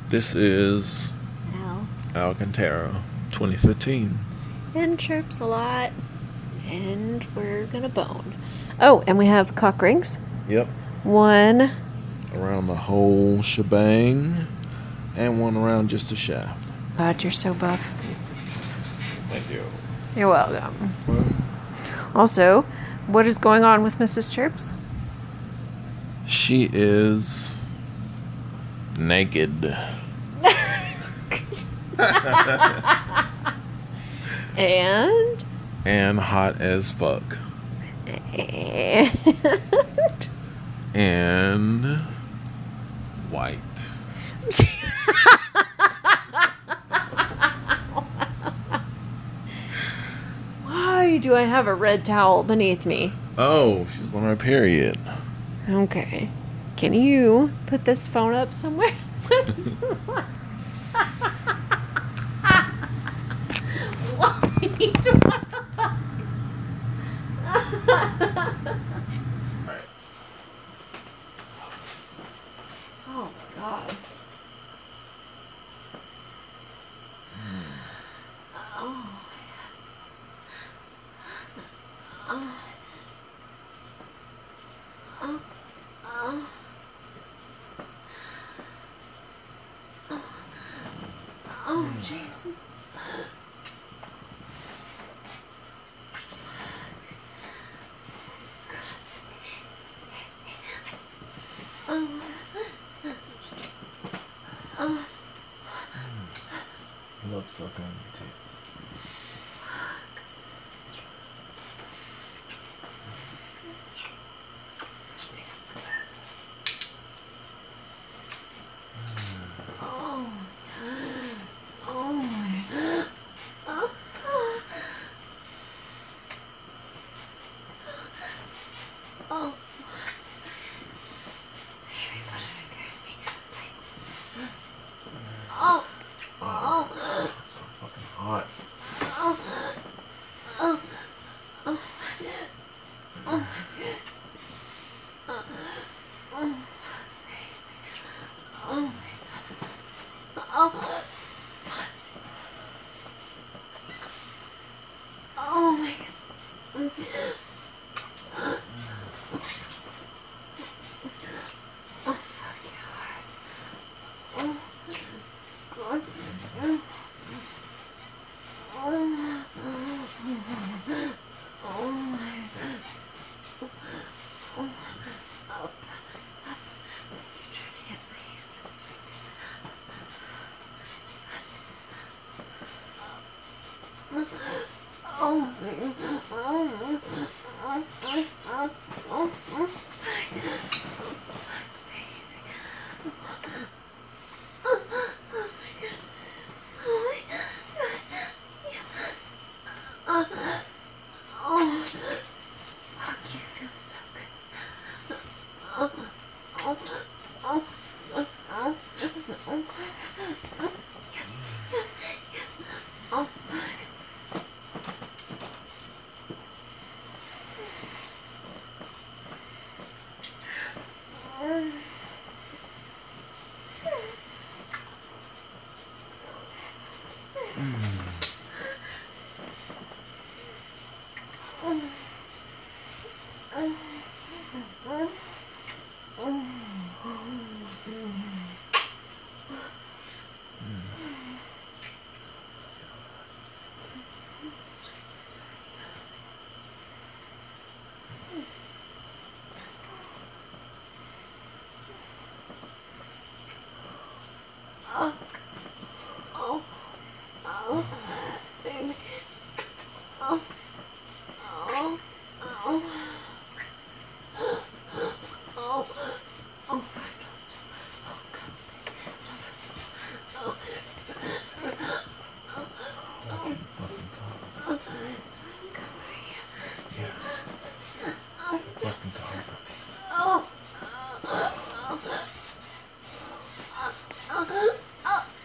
This is Al. Alcantara 2015. And chirps a lot. And we're gonna bone. Oh, and we have cock rings. Yep. One. Around the whole shebang. And one around just the shaft. God, you're so buff. Thank you. You're welcome. Also, what is going on with Mrs. Chirps? She is naked. And hot as fuck. And white. Why do I have a red towel beneath me? Oh, she's on her period. Okay. Can you put this phone up somewhere? Oh my god. Oh, Jesus. I love sucking on your tits. Fucking come for me.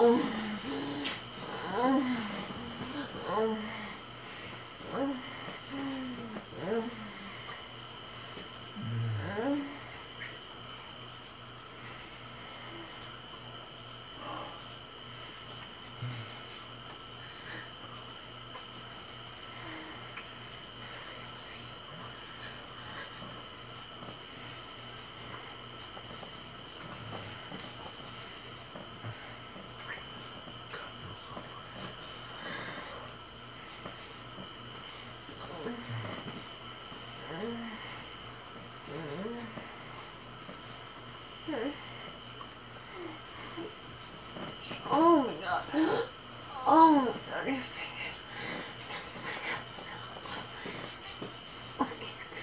Oh my god. Oh my god, your fingers. Yes, my hands feel so fucking good.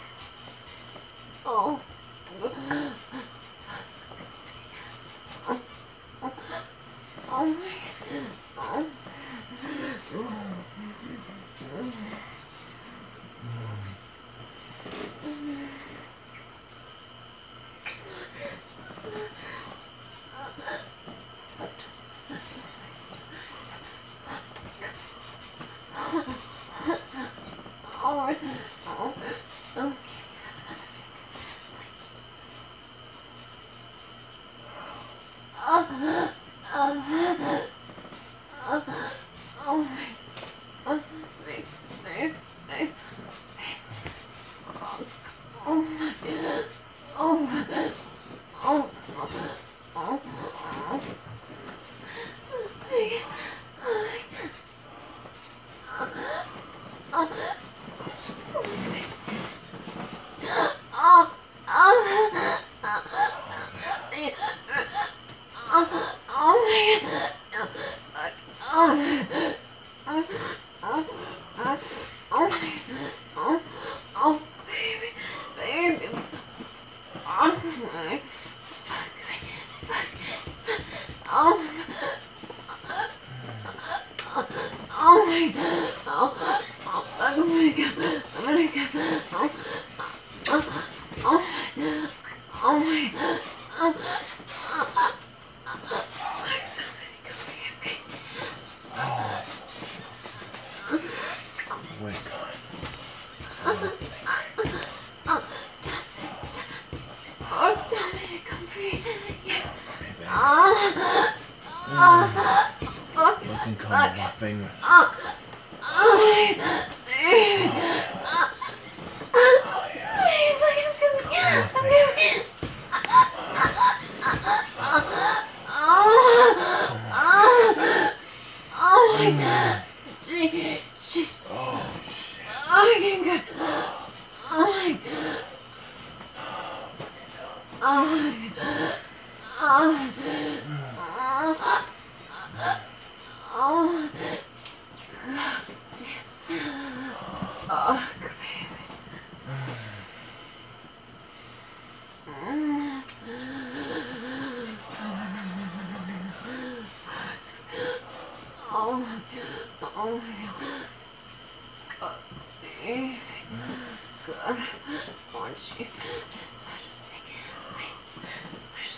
Oh. Oh my god. Oh, oh, okay. Oh my, babe, babe, babe. Oh my, oh my, oh, oh, oh. Oh, baby, baby. Oh, my. Fuck me. Fuck. Oh, oh my god. Oh, oh, I'm gonna go. I'm gonna go. Oh, oh, oh my. Oh my god. Oh, Wait, God. oh, Dominic, come free. Yeah. Looking calm with my fingers. Oh my god. Jesus. Oh, shit. Oh my god. Oh my god. Oh my god. Oh. Oh. Oh, come here. Oh, oh my god. Oh, baby. God, I want you inside of me. Wait, where's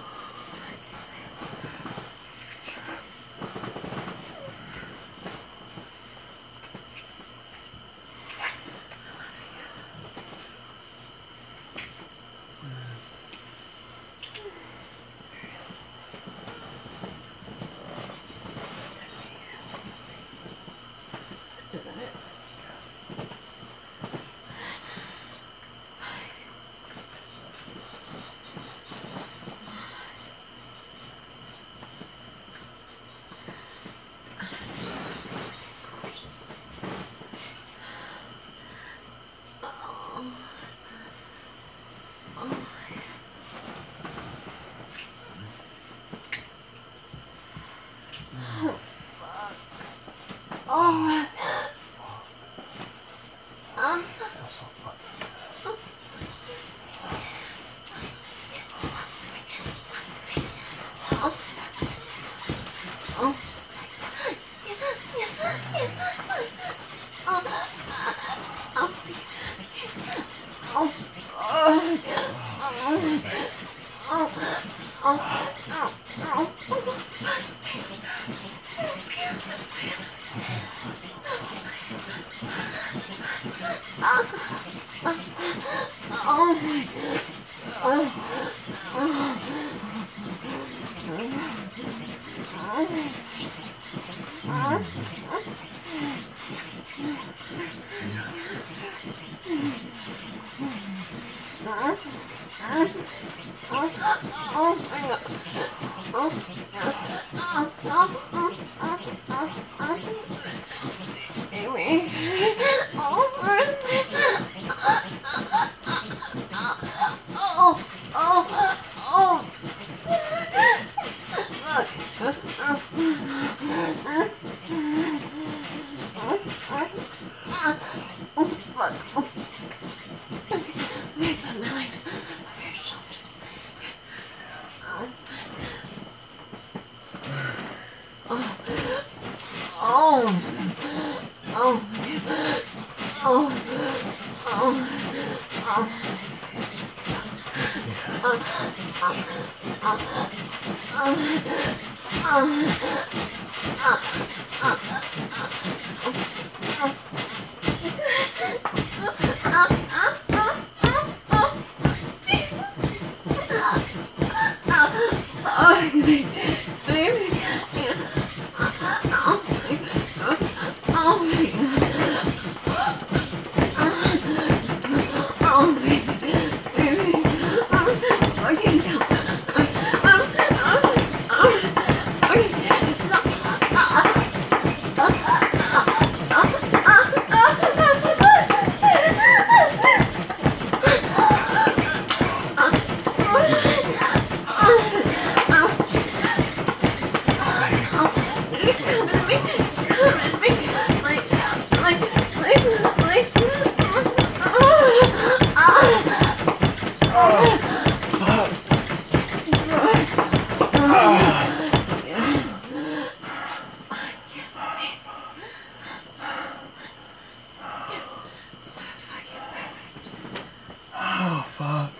is that it? Oh my god. So fucking Oh, just like that. Oh, Oh, fuck.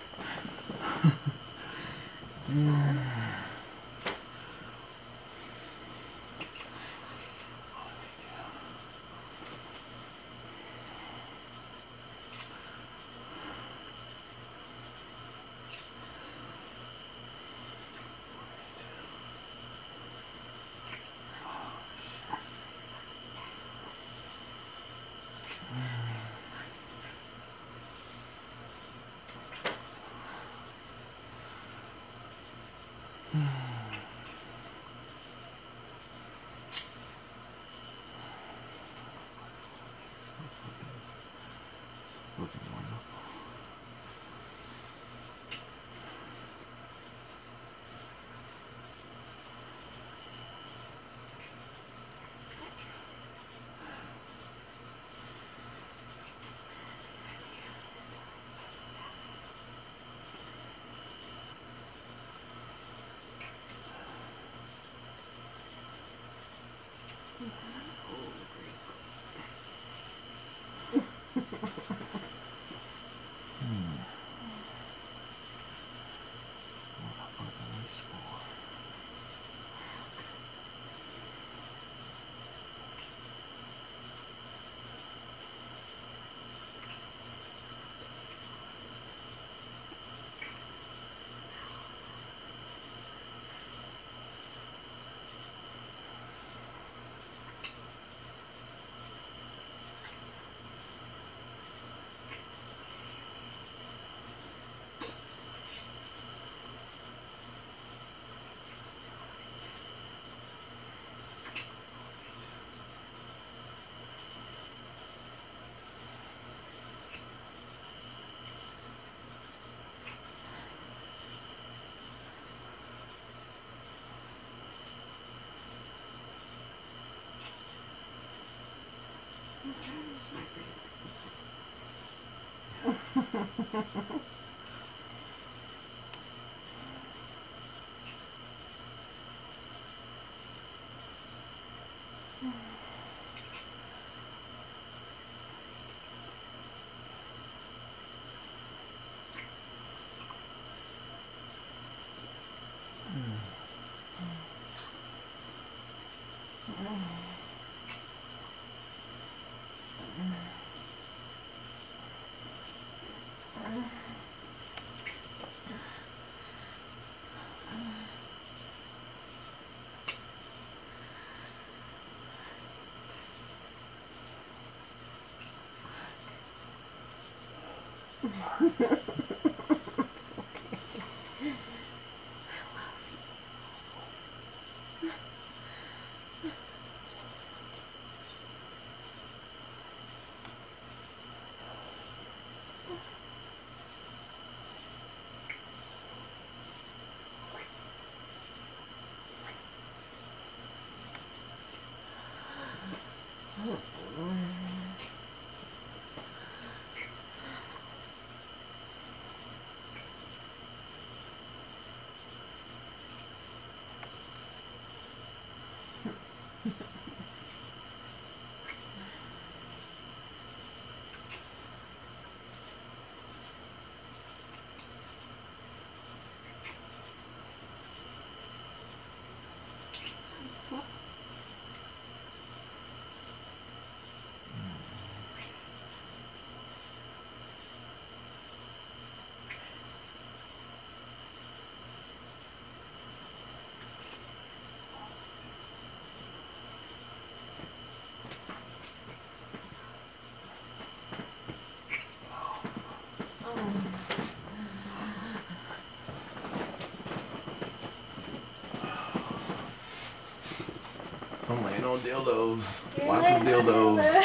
I'm laying on dildos. You're Lots of laying on dildos.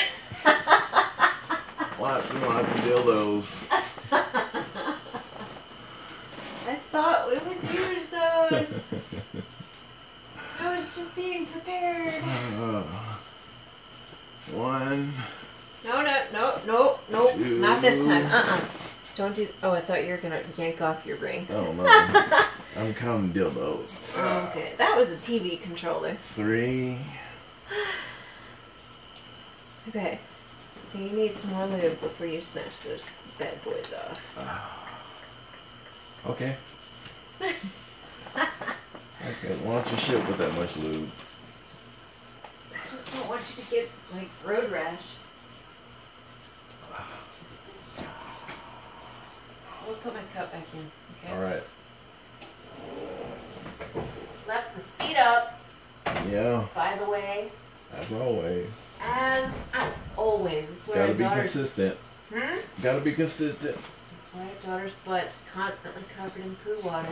Lots and lots of dildos. I thought we would use those. I was just being prepared. One. No, Two. not this time. Don't do. Oh, I thought you were gonna yank off your rings. Oh no. I'm counting dildos. Okay, that was a TV controller. 3. Okay, so you need some more lube before you snatch those bad boys off. Okay. Okay. Why don't you shit with that much lube? I just don't want you to get like road rash. We'll put my cup back in. Okay. All right. Left the seat up. Yeah. By the way. As always. Always. It's where Gotta our be daughter's. consistent. Gotta be consistent. That's why our daughter's butt's constantly covered in poo water.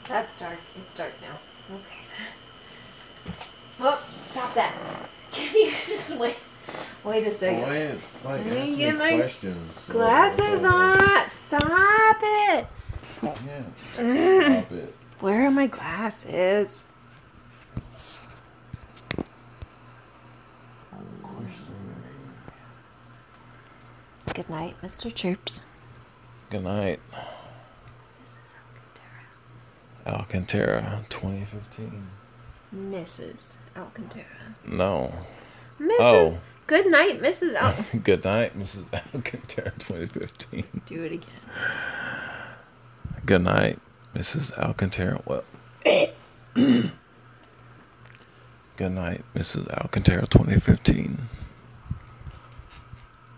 That's dark. It's dark now. Okay. Oh, stop that. Can you just wait? Wait a second. Like, Let me ask get me my questions. so Glasses I don't know. on. Stop it. Yeah. Stop it. Where are my glasses? Good night, Mr. Chirps. Good night. Alcantara 2015. Mrs. Alcantara. No. Mrs. Oh. Good night, Mrs. Good night, Mrs. Alcantara 2015. Do it again. Good night, Mrs. Alcantara. Well. Good night, Mrs. Alcantara 2015.